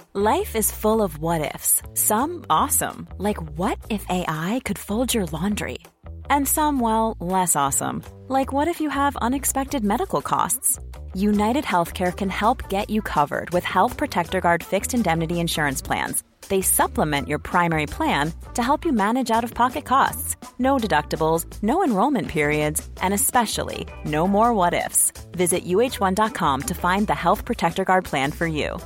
Life is full of what-ifs. Some awesome, like what if AI could fold your laundry? And some, well, less awesome, like what if you have unexpected medical costs? United Healthcare can help get you covered with Health Protector Guard fixed indemnity insurance plans. They supplement your primary plan to help you manage out-of-pocket costs. No deductibles, no enrollment periods, and especially no more what-ifs. Visit uh1.com to find the Health Protector Guard plan for you.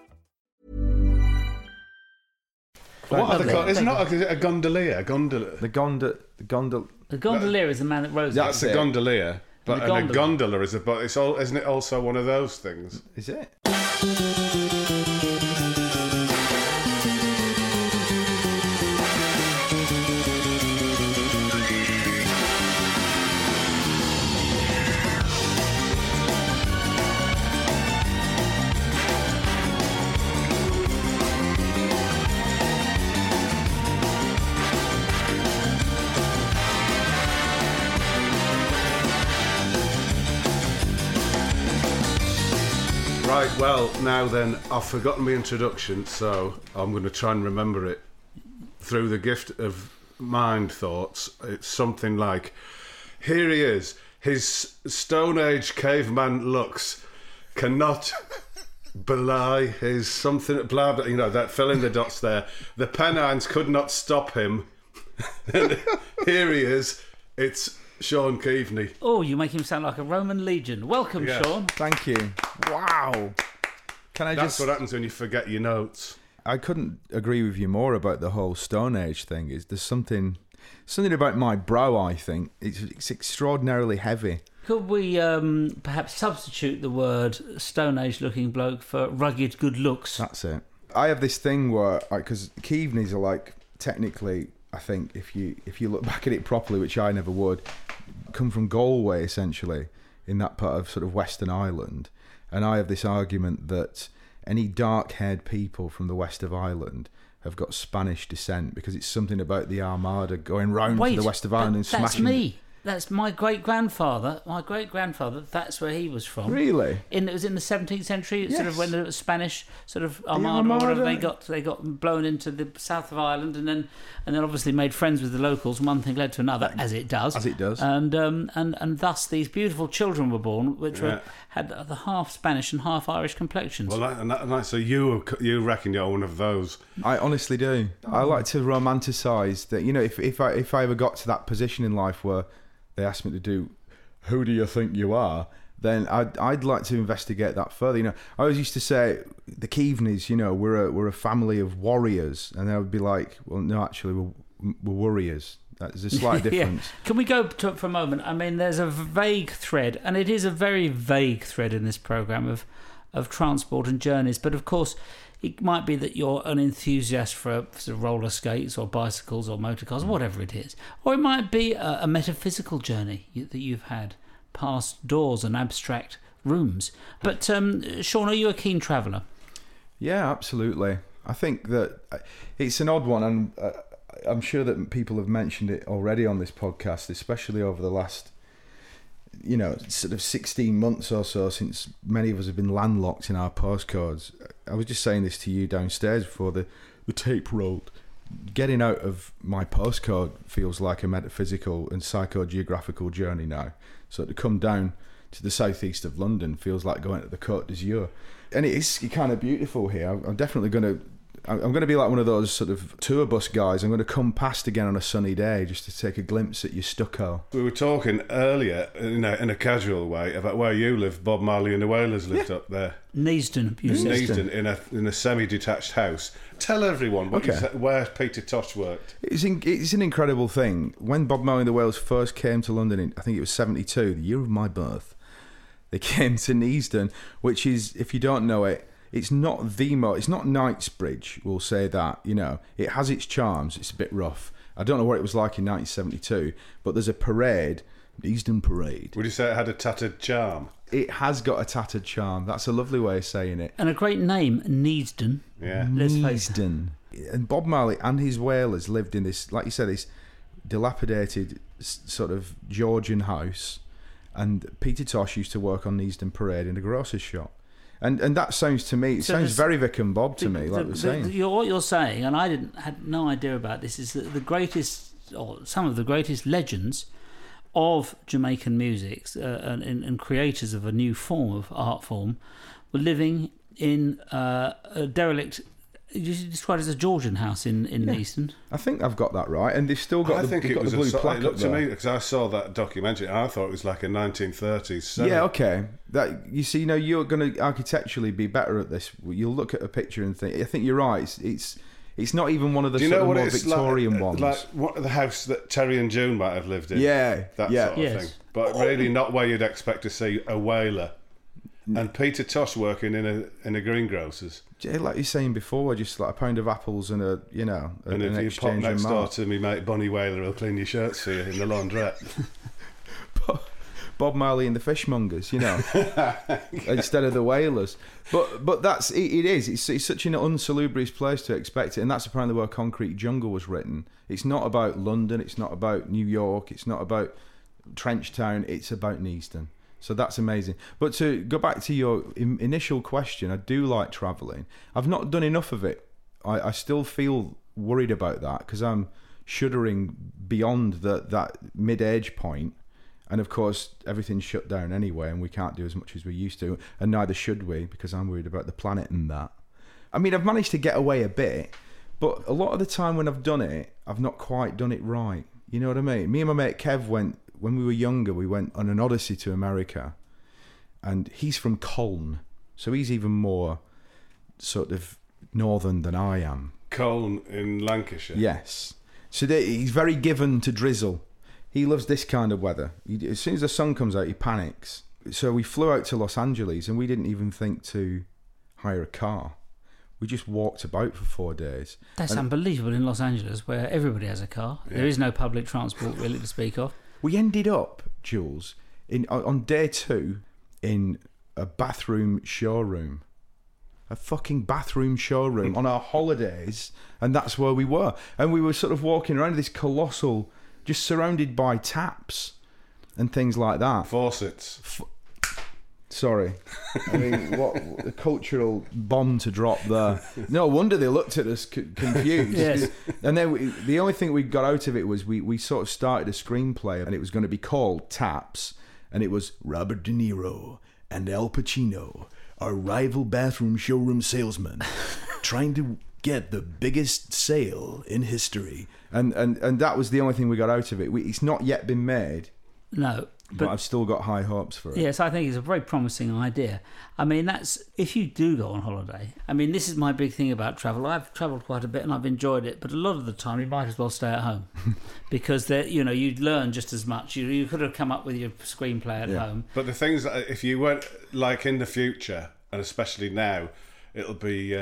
What are they called? Is it a gondolier? The gondolier is the man that rows. That's a gondolier, but a gondola is a. But it's all, isn't it? Also one of those things. Is it? Right, well, now then, I've forgotten my introduction, so I'm going to try and remember it through the gift of mind thoughts. It's something like, here he is, his Stone Age caveman looks cannot belie his something, blah, blah, you know, that fill in the dots there. The Pennines could not stop him. And here he is, it's Sean Keaveney. Oh, you make him sound like a Roman legion. Welcome, Yeah. Sean. Thank you. Wow. That's what happens when you forget your notes. I couldn't agree with you more about the whole Stone Age thing. There's something about my brow, I think. It's extraordinarily heavy. Could we perhaps substitute the word Stone Age looking bloke for rugged good looks? That's it. I have this thing where, because Keaveneys are like, technically, I think, if you look back at it properly, which I never would, come from Galway, essentially, in that part of sort of Western Ireland. And I have this argument that any dark-haired people from the west of Ireland have got Spanish descent because it's something about the Armada going round to the west of Ireland and smashing... That's me. That's my great-grandfather. That's where he was from. Really? It was in the 17th century, Yes. sort of when the Spanish sort of Armada, or whatever, they got blown into the south of Ireland, and then obviously made friends with the locals. One thing led to another, as it does. As it does. And thus these beautiful children were born, which had the half Spanish and half Irish complexions. Well, so you reckon you're one of those? I honestly do. I like to romanticise that. You know, if I ever got to that position in life where they asked me to do, who do you think you are? Then I'd like to investigate that further. You know, I always used to say the Keaveneys, you know, we're a family of warriors, and I would be like, well, no, actually, we're warriors. There's a slight difference. Yeah. Can we go for a moment? I mean, there's a vague thread, and it is a very vague thread in this programme of transport and journeys. But of course, it might be that you're an enthusiast for sort of roller skates or bicycles or motor cars, whatever it is. Or it might be a metaphysical journey that you've had past doors and abstract rooms. But Sean, are you a keen traveller? Yeah, absolutely. I think that it's an odd one, and I'm sure that people have mentioned it already on this podcast, especially over the last, you know, sort of 16 months or so, since many of us have been landlocked in our postcodes. I was just saying this to you downstairs before the tape rolled. Getting out of my postcode feels like a metaphysical and psychogeographical journey now. So to come down to the southeast of London feels like going to the Côte d'Azur. And it's kind of beautiful here. I'm definitely going to be like one of those sort of tour bus guys. I'm going to come past again on a sunny day just to take a glimpse at your stucco. We were talking earlier in a casual way about where you live. Bob Marley and the Wailers lived up there. Neasden, you said. Neasden, in a semi-detached house. Tell everyone where Peter Tosh worked. It's an incredible thing. When Bob Marley and the Wailers first came to London, in, I think it was 72, the year of my birth, they came to Neasden, which is, if you don't know it, it's not it's not Knightsbridge, we'll say that, you know. It has its charms, it's a bit rough. I don't know what it was like in 1972, but there's a parade, Neasden Parade. Would you say it had a tattered charm? It has got a tattered charm. That's a lovely way of saying it. And a great name, Neasden. Yeah. Neasden. And Bob Marley and his Wailers lived in this, like you said, this dilapidated sort of Georgian house. And Peter Tosh used to work on Neasden Parade in a grocer's shop. And that sounds to me, it sounds very Vic and Bob to me, like we're saying. What you're saying, and I had no idea about this, is that the greatest, or some of the greatest legends of Jamaican music and creators of a new form of art form were living in a derelict. You described it as a Georgian house in Easton. I think I've got that right, and they've still got the blue plaque it looked up there. to me, because I saw that documentary, and I thought it was like a 1930s cinema. Yeah, okay. That you see, you're going to architecturally be better at this. You'll look at a picture and think. I think you're right. It's not even one of the sort of more Victorian ones. Like what the house that Terry and June might have lived in. Yeah, that sort of thing. But really, not where you'd expect to see a whaler. And Peter Tosh working in a greengrocer's. Like you're saying before, just like a pound of apples and an if you pop exchange next in door March. to me mate Bonnie Whaler, he'll clean your shirts for you in the laundrette. Bob Marley and the Fishmongers, instead of the Whalers. But that's it is. It's such an unsalubrious place to expect it, and that's apparently where Concrete Jungle was written. It's not about London. It's not about New York. It's not about Trenchtown. It's about Neaston. So that's amazing. But to go back to your initial question, I do like travelling. I've not done enough of it. I still feel worried about that because I'm shuddering beyond that mid-age point. And of course, everything's shut down anyway, and we can't do as much as we used to. And neither should we, because I'm worried about the planet and that. I mean, I've managed to get away a bit, but a lot of the time when I've done it, I've not quite done it right. You know what I mean? Me and my mate Kev when we were younger, we went on an odyssey to America, and he's from Colne, so he's even more sort of northern than I am. Colne in Lancashire? Yes. So he's very given to drizzle. He loves this kind of weather. As soon as the sun comes out, he panics. So we flew out to Los Angeles, and we didn't even think to hire a car. We just walked about for 4 days. That's unbelievable in Los Angeles, where everybody has a car. Yeah. There is no public transport really to speak of. We ended up, Jules, on day 2 in a bathroom showroom. A fucking bathroom showroom on our holidays, and that's where we were. And we were sort of walking around this colossal, just surrounded by taps and things like that. Faucets. Sorry. I mean, what a cultural bomb to drop there. No wonder they looked at us confused. Yes. And then the only thing we got out of it was we sort of started a screenplay, and it was going to be called Taps, and it was Robert De Niro and Al Pacino are rival bathroom showroom salesmen trying to get the biggest sale in history. And that was the only thing we got out of it. It's not yet been made. No. But I've still got high hopes for it. Yes, I think it's a very promising idea. I mean, that's if you do go on holiday. I mean, this is my big thing about travel. I've travelled quite a bit and I've enjoyed it, but a lot of the time you might as well stay at home because you'd learn just as much. You could have come up with your screenplay at home. But the things that if you went like in the future, and especially now, it'll be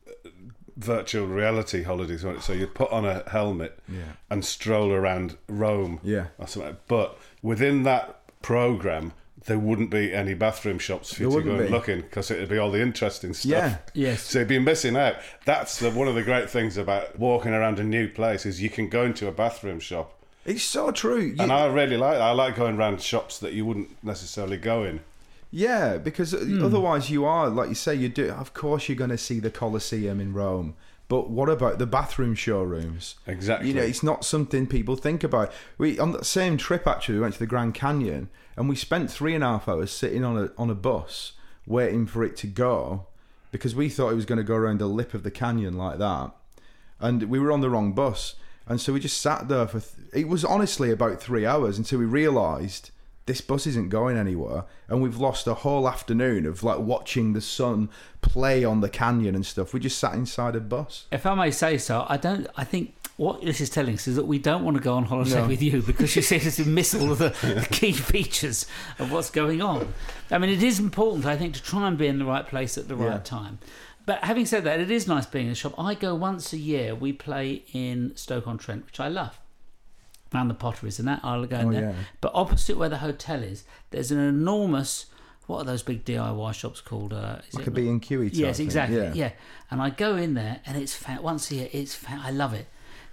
virtual reality holidays. So you'd put on a helmet and stroll around Rome or something. But within that program, there wouldn't be any bathroom shops for you to go and look in because it'd be all the interesting stuff. Yeah, yes. So you'd be missing out. That's one of the great things about walking around a new place is you can go into a bathroom shop. It's so true. And I really like going around shops that you wouldn't necessarily go in. Yeah, because otherwise you are, like you say, of course you're going to see the Colosseum in Rome. But what about the bathroom showrooms? Exactly. It's not something people think about. On that same trip, actually, we went to the Grand Canyon, and we spent 3.5 hours sitting on a bus waiting for it to go because we thought it was going to go around the lip of the canyon like that. And we were on the wrong bus. And so we just sat there for... it was honestly about 3 hours until we realised... this bus isn't going anywhere, and we've lost a whole afternoon of like watching the sun play on the canyon and stuff. We just sat inside a bus. If I may say so, I think what this is telling us is that we don't want to go on holiday with you because you seem to miss all of the key features of what's going on. I mean, it is important, I think, to try and be in the right place at the right time. But having said that, it is nice being in the shop. I go once a year. We play in Stoke-on-Trent, which I love. Around the Potteries and that, I'll go in there. Yeah. But opposite where the hotel is, there's an enormous... what are those big DIY shops called? Like a B&Q type. Yes, exactly. Yeah. And I go in there, and it's once a year. I love it.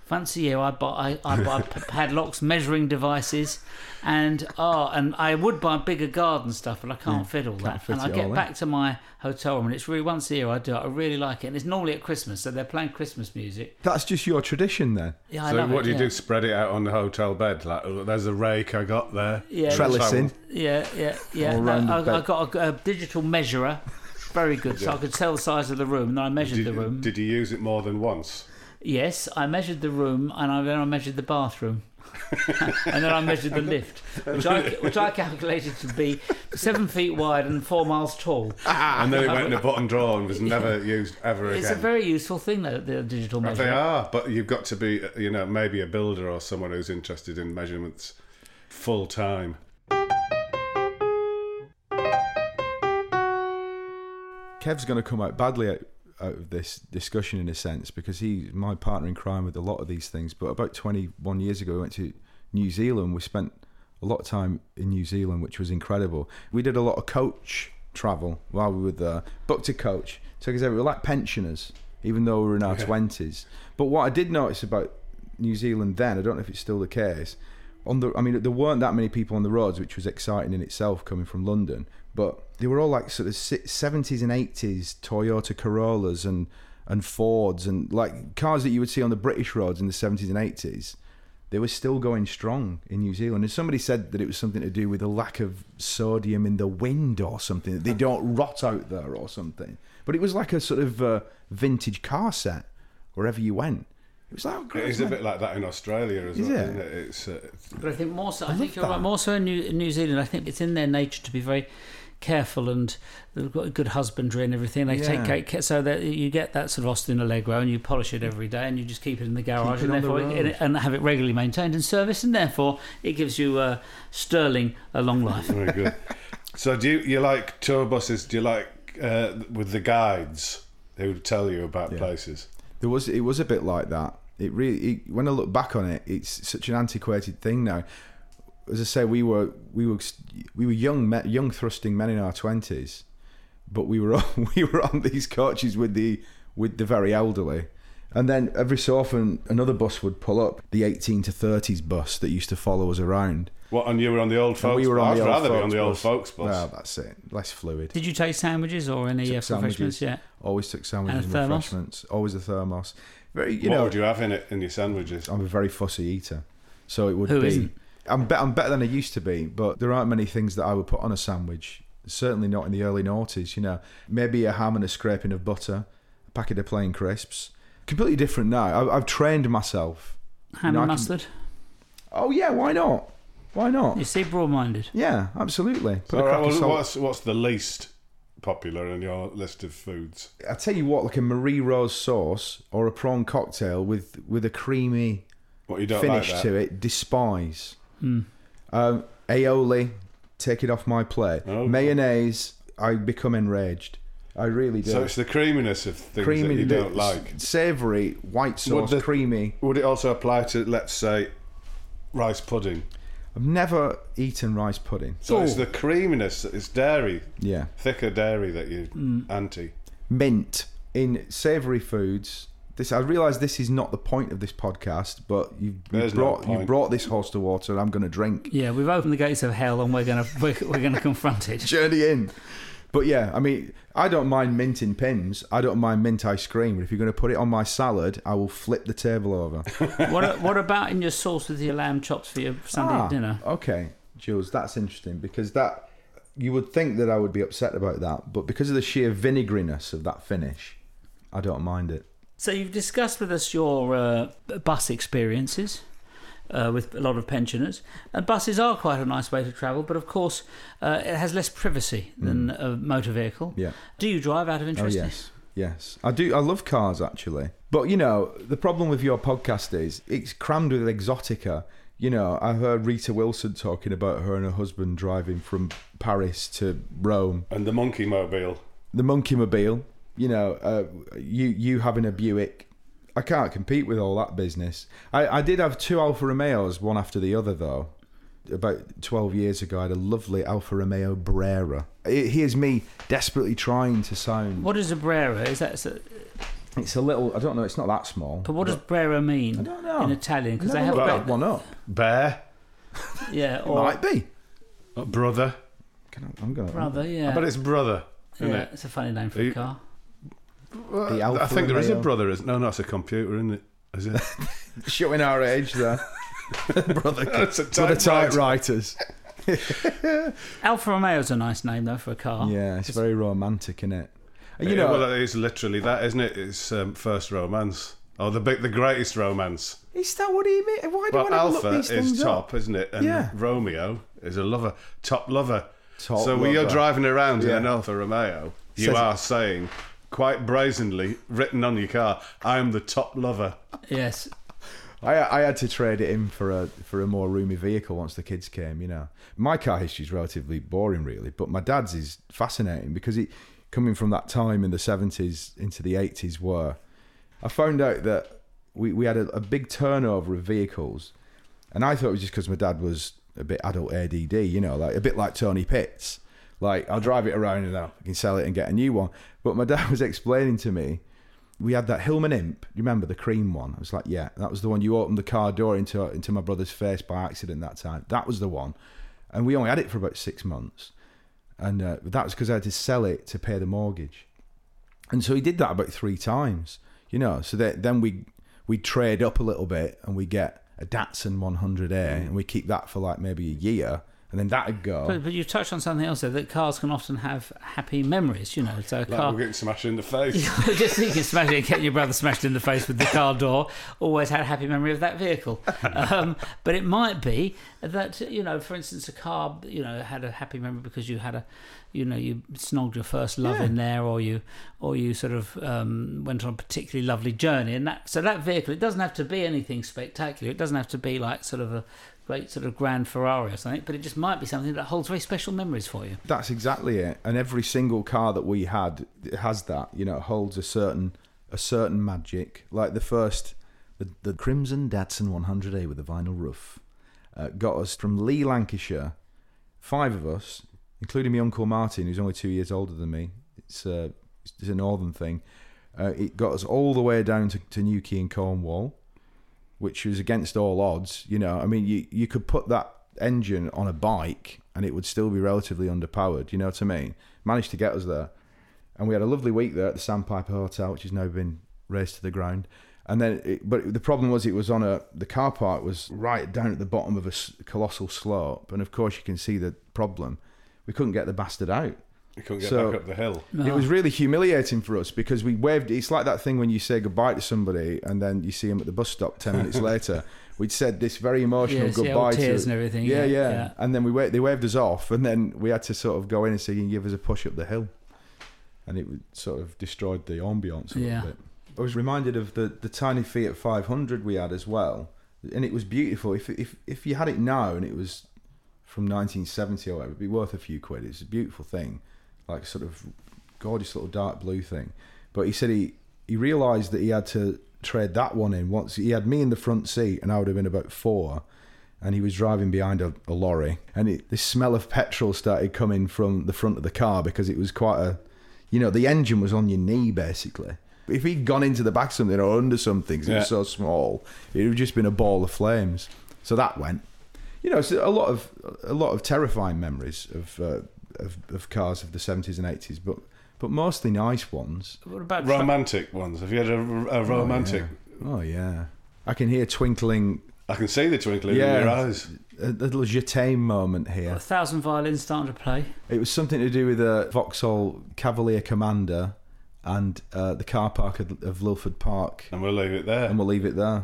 Once a year, I buy padlocks, measuring devices, and I would buy bigger garden stuff, but I can't fit all that. fit And I it get all back to my hotel room, and it's really once a year I do it. I really like it, and it's normally at Christmas, so they're playing Christmas music. That's just your tradition then. Yeah, I So love what it, do you yeah. do? Spread it out on the hotel bed? Like, oh, there's a rake I got there. Yeah, Trellising. Yeah. All No, round the I bed. got a digital measurer, very good, so I could tell the size of the room, and then I measured the room. Did you use it more than once? Yes, I measured the room, and then I measured the bathroom. And then I measured the lift, which I calculated to be 7 feet wide and 4 miles tall. And then it went in a bottom drawer and was never used ever again. It's a very useful thing, though, the digital measure. They are, but you've got to be, maybe a builder or someone who's interested in measurements full time. Kev's going to come out badly out of this discussion in a sense, because he's my partner in crime with a lot of these things. But about 21 years ago, we went to New Zealand. We spent a lot of time in New Zealand, which was incredible. We did a lot of coach travel while we were there. Booked a coach. Took us everywhere. We were like pensioners, even though we were in our 20s. But what I did notice about New Zealand then, I don't know if it's still the case, there weren't that many people on the roads, which was exciting in itself coming from London, but they were all like sort of 70s and 80s Toyota Corollas and Fords and like cars that you would see on the British roads in the 70s and 80s. They were still going strong in New Zealand. And somebody said that it was something to do with the lack of sodium in the wind or something, that they don't rot out there or something. But it was like a sort of vintage car set wherever you went. It was like, It is a bit like that in Australia as well, isn't it? It's, But I think more so. I think you're that. right. More so in New Zealand. I think it's in their nature to be very careful, and they've got a good husbandry and everything. They take great care, so that you get that sort of Austin Allegro, and you polish it every day, and you just keep it in the garage, and therefore and have it regularly maintained and serviced, and therefore it gives you sterling a long life. very good. So do you like tour buses? Do you like with the guides who would tell you about places? It was a bit like that. It really, when I look back on it, it's such an antiquated thing now. As I say, we were young thrusting men in our 20s, but we were on these coaches with the very elderly, and then every so often another bus would pull up, the 18 to 30s bus that used to follow us around. What? And you were on the old folks? We were on I'd the old rather be folks on the old bus. folks bus. Well, that's it. Less fluid. Did you take sandwiches or any Took refreshments? sandwiches. Yeah. Always took sandwiches And and a thermos? refreshments. Always a thermos. Very, What would you have in your sandwiches? I'm a very fussy eater, so it would Who be. isn't? I'm better than I used to be, but there aren't many things that I would put on a sandwich. Certainly not in the early noughties. Maybe a ham and a scraping of butter, a packet of plain crisps. Completely different now. I've trained myself. Ham and mustard. Oh yeah, why not? Why not? You see, broad-minded. Yeah, absolutely. Put So, a crack of salt. what's the least popular on your list of foods? I tell you what, like a Marie Rose sauce or a prawn cocktail with a creamy What you don't finish like that? to it, despise. Aioli, take it off my plate. Oh. Mayonnaise, I become enraged. I really do. So it's the creaminess of things that you don't like. Savoury, white sauce, creamy. Would it also apply to, let's say, rice pudding? I've never eaten rice pudding. So it's the creaminess, it's dairy, Yeah. thicker dairy that you anti. Mint in savoury foods. I realise this is not the point of this podcast, but you brought this horse to water, and I'm going to drink. Yeah, we've opened the gates of hell, and we're gonna confront it. Journey in. But yeah, I mean, I don't mind mint in pins. I don't mind mint ice cream. But if you're going to put it on my salad, I will flip the table over. What about in your sauce with your lamb chops for your Sunday dinner? Okay, Jules, that's interesting, because that you would think that I would be upset about that, but because of the sheer vinegariness of that finish, I don't mind it. So you've discussed with us your bus experiences with a lot of pensioners, and buses are quite a nice way to travel, but of course it has less privacy than a motor vehicle. Yeah. Do you drive out of interest? Oh, yes. I do. I love cars, actually. But, the problem with your podcast is it's crammed with exotica. I heard Rita Wilson talking about her and her husband driving from Paris to Rome. And the monkey mobile. The monkey mobile. You having a Buick. I can't compete with all that business. I did have 2 Alfa Romeos, one after the other, though. About 12 years ago, I had a lovely Alfa Romeo Brera. Here's me desperately trying to sound... What is a Brera? Is that It's a little. I don't know. It's not that small. But what does Brera mean I don't know. in Italian? Because they Never have looked that one up. Bear, yeah, or Might be. brother. I'm gonna. brother, yeah. But it's brother, isn't yeah, it? it's a funny name for a car. The Alfa I think there is a Romeo. brother. No, it's a computer, isn't it? Is it? Showing our age there. brother That's a typewriters. Alfa Romeo's a nice name though for a car. Yeah, it's very romantic, isn't it? You know, well, it is literally that, isn't it? It's first romance. Oh, the greatest romance. Is that what he mean? Why do Well, I never look Alpha these is things top, up? isn't it? And Yeah. Romeo is a lover, top lover. Top so when you're lover. driving around in Yeah. an Alfa Romeo, you Says- are saying, quite brazenly, written on your car, I am the top lover. Yes. I had to trade it in for a more roomy vehicle once the kids came. You know, my car history is relatively boring, really, but my dad's is fascinating because it coming from that time in the 70s into the 80s, where I found out that we had a big turnover of vehicles, and I thought it was just because my dad was a bit adult ADD, you know, like a bit like Tony Pitts. Like, I'll drive it around and I can sell it and get a new one. But my dad was explaining to me, we had that Hillman Imp. You remember the cream one? I was like, yeah, that was the one you opened the car door into my brother's face by accident that time. That was the one. And we only had it for about 6 months. And that was because I had to sell it to pay the mortgage. And so he did that about 3 times, you know. So then we trade up a little bit and we get a Datsun 100A and we keep that for like maybe a year. And then that'd go. But you touched on something else there, that cars can often have happy memories, you know. So a Like car. we're getting smashed in the face. Just thinking, smashing and getting your brother smashed in the face with the car door, always had a happy memory of that vehicle. But it might be that, you know, for instance, a car, you know, had a happy memory because you had a, you know, you snogged your first love in there, or you sort of went on a particularly lovely journey, and that vehicle, it doesn't have to be anything spectacular. It doesn't have to be like sort of a great sort of grand Ferrari or something, but it just might be something that holds very special memories for you. That's exactly it. And every single car that we had, it has that, you know, it holds a certain magic. Like the Crimson Datsun 100A with a vinyl roof got us from Lee, Lancashire, 5 of us, including my Uncle Martin, who's only 2 years older than me. It's a northern thing. It got us all the way down to Newquay in Cornwall, which was against all odds. You know, I mean, you could put that engine on a bike and it would still be relatively underpowered, you know what I mean? Managed to get us there. And we had a lovely week there at the Sandpiper Hotel, which has now been razed to the ground. And then, but the problem was, it was on the car park was right down at the bottom of a colossal slope. And of course you can see the problem. We couldn't get the bastard out. You couldn't get back up the hill. It was really humiliating for us because we waved. It's like that thing when you say goodbye to somebody and then you see them at the bus stop 10 minutes later. We'd said this very emotional goodbye tears to and everything. Yeah. And then they waved us off, and then we had to sort of go in and say, "Can you give us a push up the hill?" And it sort of destroyed the ambience a little bit. I was reminded of the tiny Fiat 500 we had as well, and it was beautiful. If you had it now and it was from 1970 or whatever, it'd be worth a few quid. It's a beautiful thing, like sort of gorgeous little dark blue thing. But he said he realised that he had to trade that one in once. He had me in the front seat and I would have been about 4, and he was driving behind a lorry, and this smell of petrol started coming from the front of the car because it was quite a, you know, the engine was on your knee basically. If he'd gone into the back of something or under something, 'cause it was so small, it would have just been a ball of flames. So that went. You know, so a lot of terrifying memories of cars of the 70s and 80s, but mostly nice ones. What about Romantic ones. Have you had a romantic? Oh yeah. I can hear twinkling. I can see the twinkling in your eyes. A little je t'aime moment here. 1,000 violins starting to play? It was something to do with a Vauxhall Cavalier Commander and the car park of Lilford Park. And we'll leave it there. And we'll leave it there.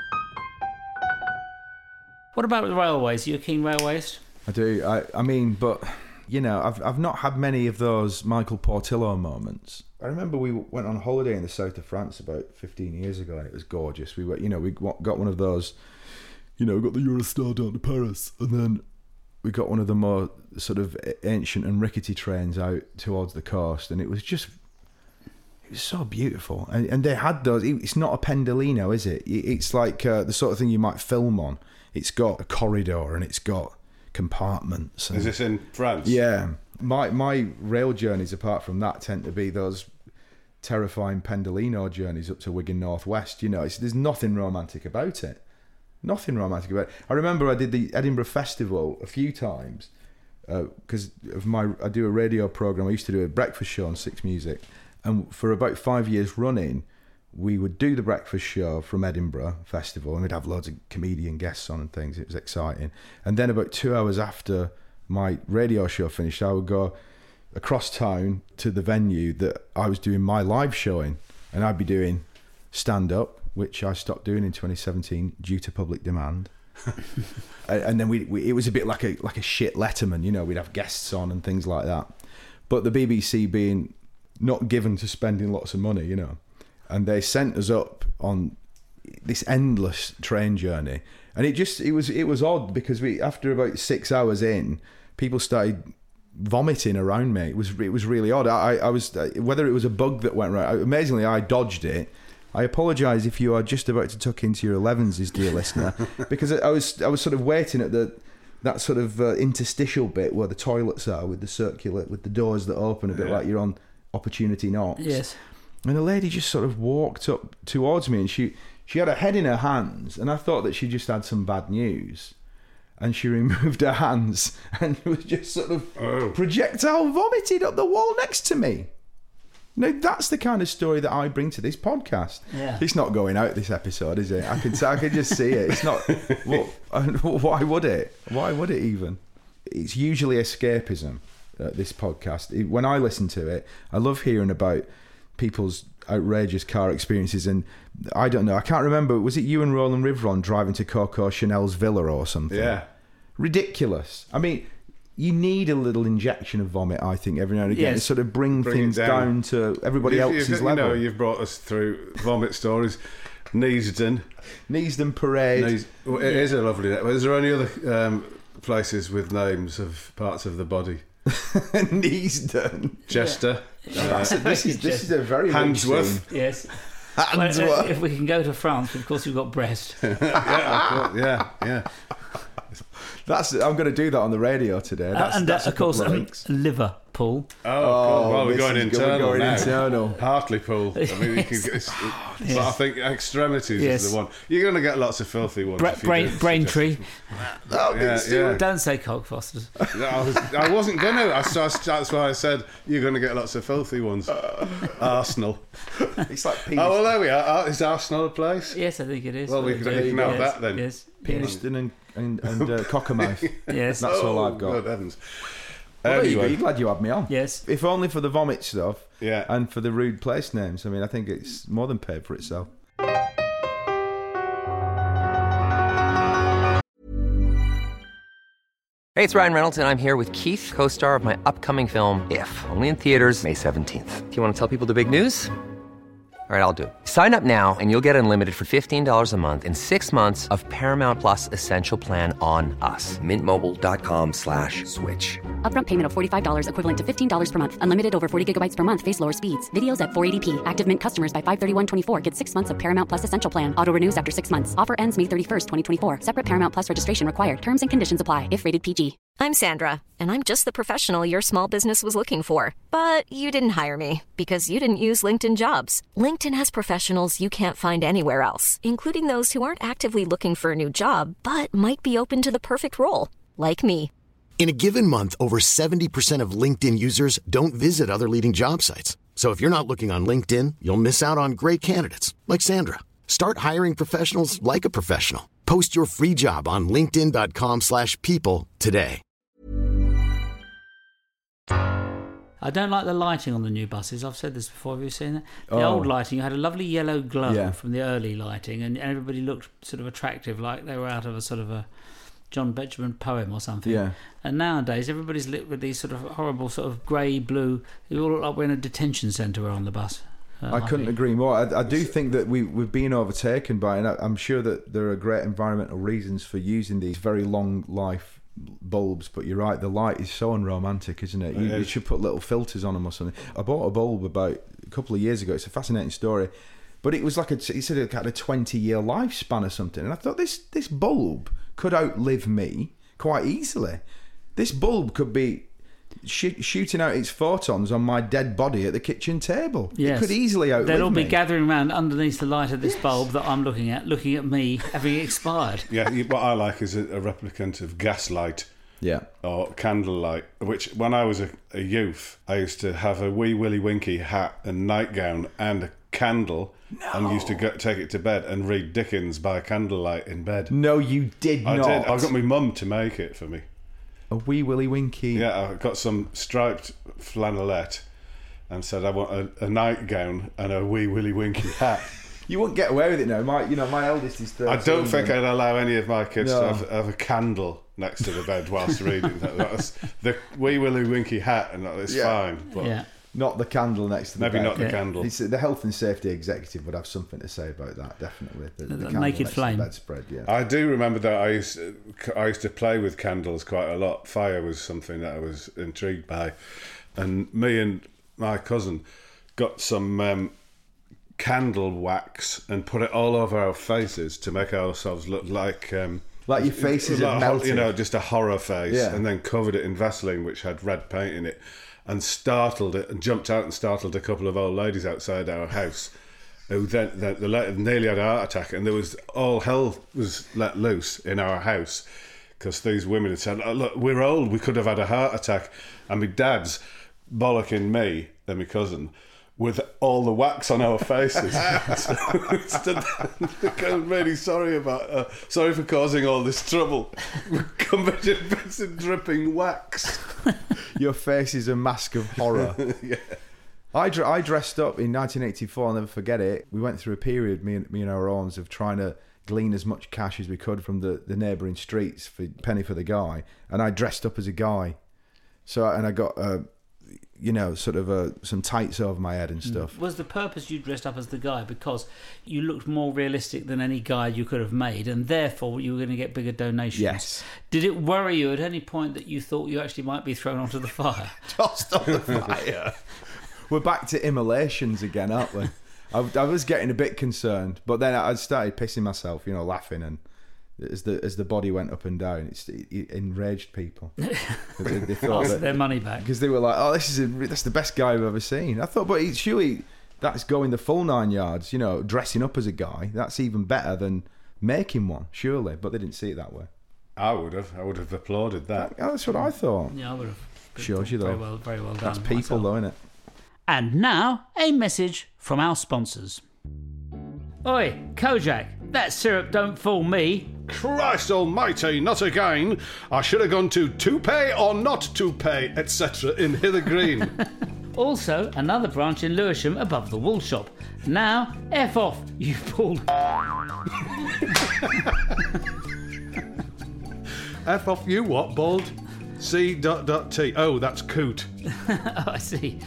What about the railways? Are you a keen railways? I do. I mean, but you know, I've not had many of those Michael Portillo moments. I remember we went on holiday in the south of France about 15 years ago, and it was gorgeous. We got one of those. You know, we got the Eurostar down to Paris, and then we got one of the more sort of ancient and rickety trains out towards the coast, and it was so beautiful. And they had those. It's not a Pendolino, is it? It's like the sort of thing you might film on. It's got a corridor and it's got compartments. Is this in France? Yeah. My rail journeys, apart from that, tend to be those terrifying Pendolino journeys up to Wigan Northwest. You know, there's nothing romantic about it. Nothing romantic about it. I remember I did the Edinburgh Festival a few times because I do a radio program. I used to do a breakfast show on Six Music, and for about 5 years running, we would do the breakfast show from Edinburgh Festival, and we'd have loads of comedian guests on and things. It was exciting. And then about 2 hours after my radio show finished, I would go across town to the venue that I was doing my live show in, and I'd be doing stand-up, which I stopped doing in 2017 due to public demand. And then it was a bit like a shit Letterman, you know, we'd have guests on and things like that. But the BBC being not given to spending lots of money, you know, and they sent us up on this endless train journey, and it was odd because after about 6 hours in, people started vomiting around me. It was really odd. I was whether it was a bug that went right. Amazingly, I dodged it. I apologise if you are just about to tuck into your 11s, dear listener, because I was sort of waiting at that sort of interstitial bit where the toilets are with the doors that open a bit like you're on Opportunity Knocks. Yes. And a lady just sort of walked up towards me, and she had her head in her hands, and I thought that she just had some bad news. And she removed her hands and was just sort of projectile vomited up the wall next to me. Now, that's the kind of story that I bring to this podcast. Yeah. It's not going out this episode, is it? I can just see it. It's not. Why would it? Why would it even? It's usually escapism, this podcast. When I listen to it, I love hearing about people's outrageous car experiences, and I don't know, I can't remember, was it you and Roland Rivron driving to Coco Chanel's villa or something? Yeah. Ridiculous. I mean, you need a little injection of vomit, I think, every now and again, to sort of bring things down to everybody else's level. You know, you've brought us through vomit stories. Neasden Parade. It is a lovely name. Is there any other places with names of parts of the body? Neasden. Chester. Yeah. This is a very Handsworth. Yes. Handsworth. Well, if we can go to France, of course, we've got Brest. yeah. I'm going to do that on the radio today. That's of course, Liverpool. Oh, well, we're going internal now. Internal. Hartlepool. I mean, we could get, but I think extremities is the one. You're going to get lots of filthy ones. Braintree. Yeah. Don't say Cockfosters. I wasn't going to. That's why I said you're going to get lots of filthy ones. Arsenal. It's like penis. Oh, well, there we are. Is Arsenal a place? Yes, I think it is. Well, we can have that then. Yes. Peniston and Cockermouth. Yes. That's all I've got. Good heavens. Well, you're glad you had me on. Yes. If only for the vomit stuff. Yeah. And for the rude place names. I mean, I think it's more than paid for itself. Hey, it's Ryan Reynolds, and I'm here with Keith, co-star of my upcoming film, If, only in theaters May 17th. Do you want to tell people the big news? All right, I'll do it. Sign up now and you'll get unlimited for $15 a month and 6 months of Paramount Plus Essential Plan on us. MintMobile.com/switch. Upfront payment of $45 equivalent to $15 per month. Unlimited over 40 gigabytes per month. Face lower speeds. Videos at 480p. Active Mint customers by 531.24 get 6 months of Paramount Plus Essential Plan. Auto renews after 6 months. Offer ends May 31st, 2024. Separate Paramount Plus registration required. Terms and conditions apply if rated PG. I'm Sandra, and I'm just the professional your small business was looking for. But you didn't hire me because you didn't use LinkedIn Jobs. LinkedIn has professionals you can't find anywhere else, including those who aren't actively looking for a new job, but might be open to the perfect role, like me. In a given month, over 70% of LinkedIn users don't visit other leading job sites. So if you're not looking on LinkedIn, you'll miss out on great candidates like Sandra. Start hiring professionals like a professional. Post your free job on linkedin.com/people today. I don't like the lighting on the new buses. I've said this before. Have you seen that? The old lighting, you had a lovely yellow glow from the early lighting, and everybody looked sort of attractive, like they were out of a sort of a John Betjeman poem or something. Yeah. And nowadays, everybody's lit with these sort of horrible sort of grey, blue. You all look like we're in a detention centre on the bus. I couldn't agree more. I do think that we've been overtaken by, and I'm sure that there are great environmental reasons for using these very long life bulbs, but you're right, the light is so unromantic, isn't it? You should put little filters on them or something. I bought a bulb about a couple of years ago. It's a fascinating story, but it was like he said it had a 20-year lifespan or something, and I thought this bulb could outlive me quite easily. This bulb could be shooting out its photons on my dead body at the kitchen table. Yes. It could easily outlive They'll all be me. gathering around underneath the light of this bulb that I'm looking at me having expired. Yeah, what I like is a replicant of gaslight. Yeah. Or candlelight, which when I was a youth, I used to have a wee Willy Winky hat and nightgown and a candle, and used to take it to bed and read Dickens by candlelight in bed. No, you did I not. did. I got my mum to make it for me. A wee Willy Winky. Yeah, I got some striped flannelette and said I want a nightgown and a wee Willy Winky hat. You wouldn't get away with it now. My eldest is 13. I don't think I'd allow any of my kids No. to have a candle next to the bed whilst reading. That was the wee Willy Winky hat, and it's fine. But Yeah. Not the candle next to the maybe bed. not the candle. The health and safety executive would have something to say about that, definitely. The candle naked next flame. to the bedspread, yeah. I do remember that I used to play with candles quite a lot. Fire was something that I was intrigued by, and me and my cousin got some candle wax and put it all over our faces to make ourselves look like your faces like had melted. just a horror face, Yeah. and then covered it in Vaseline, which had red paint in it, and startled it and jumped out and startled a couple of old ladies outside our house, who then nearly had a heart attack, and there was all hell was let loose in our house because these women had said, "Oh, look, we're old, we could have had a heart attack," and my dad's bollocking me and my cousin with all the wax on our faces. So I'm really sorry sorry for causing all this trouble. We're covered in bits of dripping wax. Your face is a mask of horror. Yeah. I dressed up in 1984. I'll never forget it. We went through a period, me and our owners, of trying to glean as much cash as we could from the neighbouring streets for penny for the guy. And I dressed up as a guy. And I got some tights over my head and stuff. Was the purpose you dressed up as the guy because you looked more realistic than any guy you could have made, and therefore you were going to get bigger donations? Yes. Did it worry you at any point that you thought you actually might be thrown onto the fire? Tossed on the fire. We're back to immolations again, aren't we? I was getting a bit concerned, but then I started pissing myself, laughing, and as the body went up and down, it enraged people. They thought Ask their money back. because they were like, "Oh, that's the best guy I've ever seen." I thought, but surely that's going the full 9 yards. Dressing up as a guy, that's even better than making one, surely. But they didn't see it that way. I would have applauded that. Oh, that's what I thought. Yeah, I would have. Shows you though. Very well done. That's people, myself. though, isn't it? And now, a message from our sponsors. Oi, Kojak, that syrup don't fool me. Christ almighty, not again. I should have gone to pay or not to pay, etc. in Hither Green. Also, another branch in Lewisham above the wool shop. Now, F off, you bald... F off you what, bald? C.T. Oh, that's coot. Oh, I see.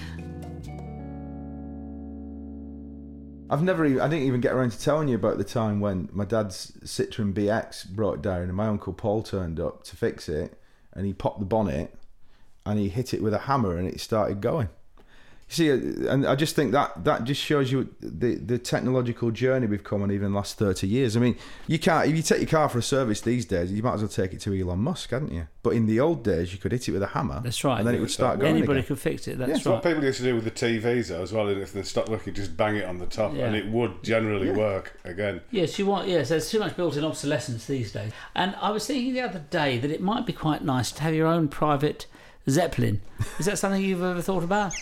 I didn't even get around to telling you about the time when my dad's Citroen BX broke down and my Uncle Paul turned up to fix it, and he popped the bonnet and he hit it with a hammer and it started going. See, and I just think that just shows you the technological journey we've come on even in the last 30 years. I mean, you can't, if you take your car for a service these days, you might as well take it to Elon Musk, hadn't you? But in the old days, you could hit it with a hammer. That's right. And then it would start going Anybody again. could fix it, that's That's right. what people used to do with the TVs though, as well. And if they stopped working, just bang it on the top, Yeah. and it would generally work again. Yes, there's too much built-in obsolescence these days. And I was thinking the other day that it might be quite nice to have your own private Zeppelin. Is that something you've ever thought about?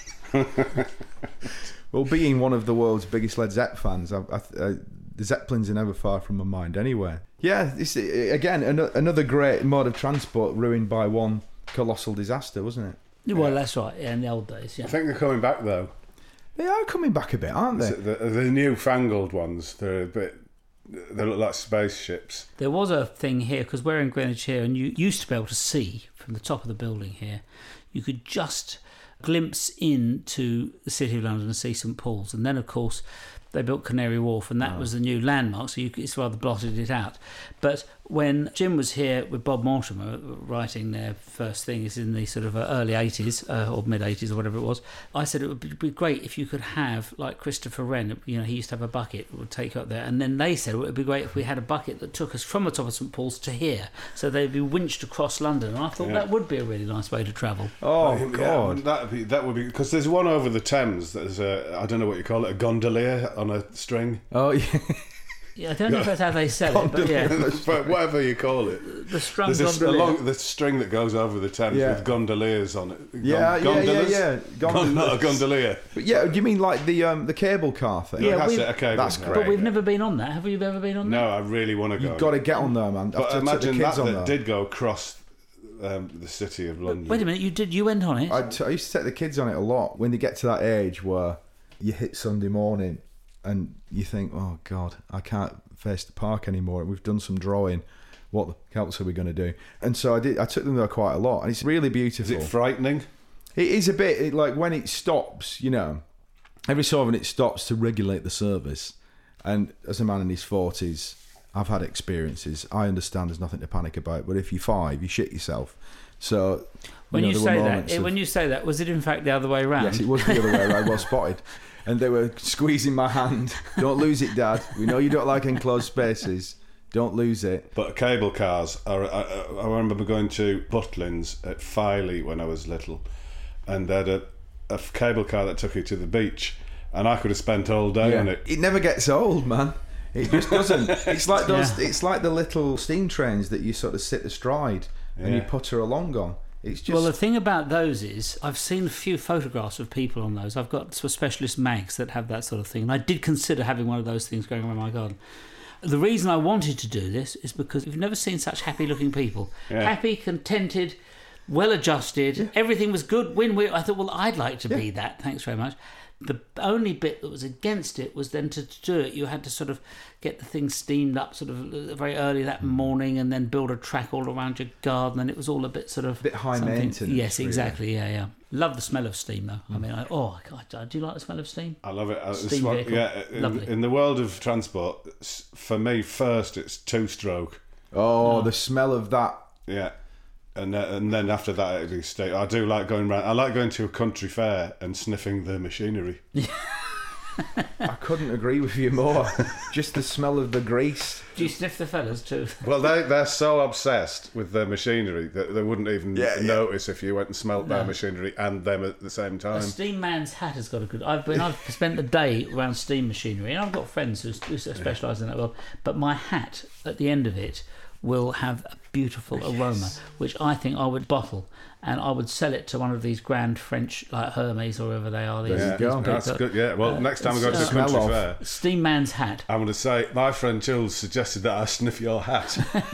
Well, being one of the world's biggest Led Zepp fans, the Zeppelins are never far from my mind anyway. Yeah, it's, again, another great mode of transport ruined by one colossal disaster, wasn't it? Well, that's right, yeah, in the old days, yeah. I think they're coming back though. They are coming back a bit, aren't they? The newfangled ones, they look like spaceships. There was a thing here, because we're in Greenwich here, and you used to be able to see from the top of the building here, you could just glimpse into the City of London and see St Paul's. And then, of course, they built Canary Wharf, and that was the new landmark, so it's rather blotted it out. But when Jim was here with Bob Mortimer writing their first thing, is in the sort of early 80s or mid 80s or whatever it was, I said it would be great if you could have, like Christopher Wren, he used to have a bucket that would take you up there, and then they said it would be great if we had a bucket that took us from the top of St Paul's to here, so they'd be winched across London, and I thought that would be a really nice way to travel. Oh, God. That would be, because there's one over the Thames, there's I don't know what you call it, a gondolier on a string. Oh, yeah. Yeah, I don't know if that's how they sell it, but yeah. Whatever you call it. The strung There's gondolier. the string that goes over the Thames with gondoliers on it. Yeah. Not a gondolier. But yeah, do you mean like the cable car thing? Yeah, that's great. But we've never been on that. Have you ever been on that? No, I really want to go. You've got to get on there, man. But imagine that did go across the city of London. Wait a minute, you went on it? I used to take the kids on it a lot. When they get to that age where you hit Sunday morning and you think, oh God, I can't face the park anymore. We've done some drawing. What the else are we going to do? And so I took them there quite a lot, and it's really beautiful. Is it frightening? It is a bit like when it stops. Every so often it stops to regulate the service. And as a man in his 40s, I've had experiences. I understand there's nothing to panic about. But if you're 5, you shit yourself. So when you say that, was it in fact the other way around? Yes, it was the other way around. Well spotted. And they were squeezing my hand. Don't lose it, Dad. We know you don't like enclosed spaces. Don't lose it. But cable cars, I remember going to Butlins at Filey when I was little, and they had a cable car that took you to the beach, and I could have spent all day on it. It never gets old, man. It just doesn't. It's like those. Yeah. It's like the little steam trains that you sort of sit astride and you putter along on. It's just... Well, the thing about those is I've seen a few photographs of people on those. I've got some specialist mags that have that sort of thing, and I did consider having one of those things going around my garden. The reason I wanted to do this is because you've never seen such happy-looking people. Yeah. Happy, contented, well-adjusted. Everything was good. Win-win. I thought, well, I'd like to be that. Thanks very much. The only bit that was against it was then to do it, you had to sort of get the thing steamed up sort of very early that morning and then build a track all around your garden, and it was all a bit sort of... A bit high maintenance. Yes, exactly, really. Yeah. Love the smell of steam, though. I mean, do you like the smell of steam? I love it. Steam vehicle. Yeah, in the world of transport, for me, first, it's two-stroke. Oh, the smell of that. Yeah. And then after that, it'd be state. I do like going round. I like going to a country fair and sniffing the machinery. I couldn't agree with you more. Just the smell of the grease. Do you sniff the fellas too? Well, they're so obsessed with their machinery that they wouldn't even notice if you went and smelt their machinery and them at the same time. A steam man's hat has got a good... I've spent the day around steam machinery, and I've got friends who specialise in that world. But my hat, at the end of it, will have a beautiful aroma, which I think I would bottle, and I would sell it to one of these grand French, like Hermes or whoever they are. That's good. Yeah. Well, next time we go to the country fair, steam man's hat. I'm going to say my friend Jules suggested that I sniff your hat.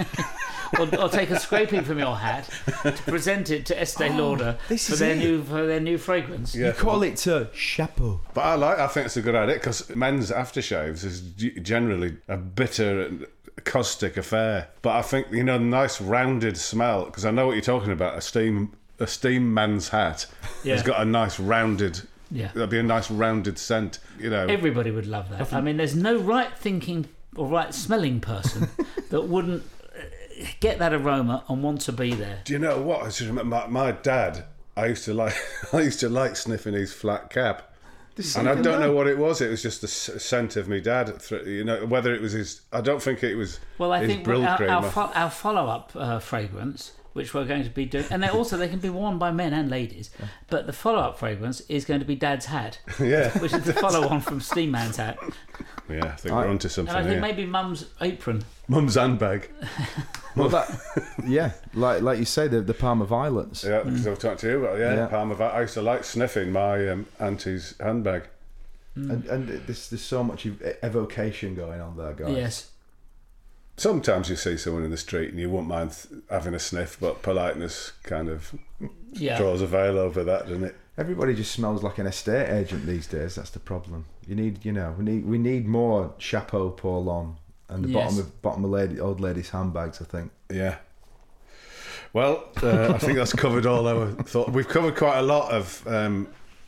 Or take a scraping from your hat to present it to Estee Lauder for their new fragrance. Yeah. You call it chapeau. But I think it's a good idea, because men's aftershaves is generally a bitter and caustic affair. But I think, nice rounded smell, because I know what you're talking about. A steam man's hat has got a nice rounded. Yeah, that'd be a nice rounded scent. Everybody would love that. I mean, there's no right thinking or right smelling person that wouldn't get that aroma and want to be there. Do you know what? I just remember my dad. I used to like sniffing his flat cap. And I don't know what it was. It was just the scent of me dad. Whether it was his... I don't think it was. Well, I think Brill cream. Our follow-up fragrance, which we're going to be doing, and they can be worn by men and ladies. But the follow-up fragrance is going to be Dad's hat. Yeah, which is the follow-on from Steam Man's hat. Yeah, I think we're onto something. And I think maybe Mum's apron. Mum's handbag. Well, like you say, the Parma Violets. Yeah, because I've talked to you about Parma Violets. I used to like sniffing my auntie's handbag. And there's so much evocation going on there, guys. Yes. Sometimes you see someone in the street and you won't mind having a sniff, but politeness kind of draws a veil over that, doesn't it? Everybody just smells like an estate agent these days. That's the problem. We need more chapeau pour l'homme and the bottom of old ladies' handbags, I think. Yeah. Well, I think that's covered all our thought. We've covered quite a lot of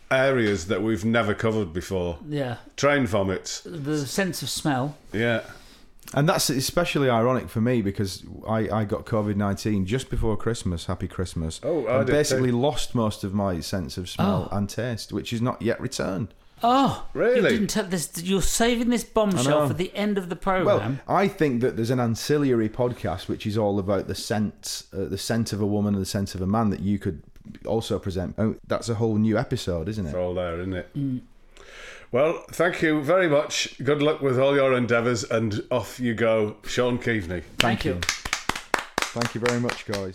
areas that we've never covered before. Yeah. Train vomits. The sense of smell. Yeah. And that's especially ironic for me because I got COVID-19 just before Christmas. Happy Christmas. Oh, I and did basically too. lost most of my sense of smell and taste, which is not yet returned. Oh, Really? You didn't tell this. You're saving this bombshell for the end of the program. Well, I think that there's an ancillary podcast which is all about the scent of a woman and the scent of a man that you could also present. That's a whole new episode, isn't it? It's all there, isn't it? Well, thank you very much. Good luck with all your endeavours, and off you go, Sean Keaveney. Thank you. Thank you very much, guys.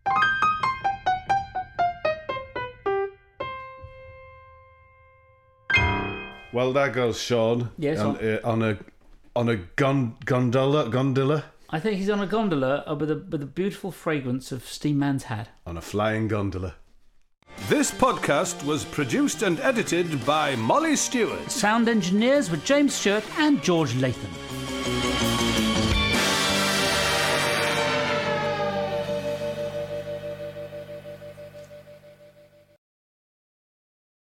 Well, there goes Sean. Yes, on a gondola. I think he's on a gondola with a beautiful fragrance of Steam Man's hat. On a flying gondola. This podcast was produced and edited by Molly Stewart. Sound engineers were James Stewart and George Latham.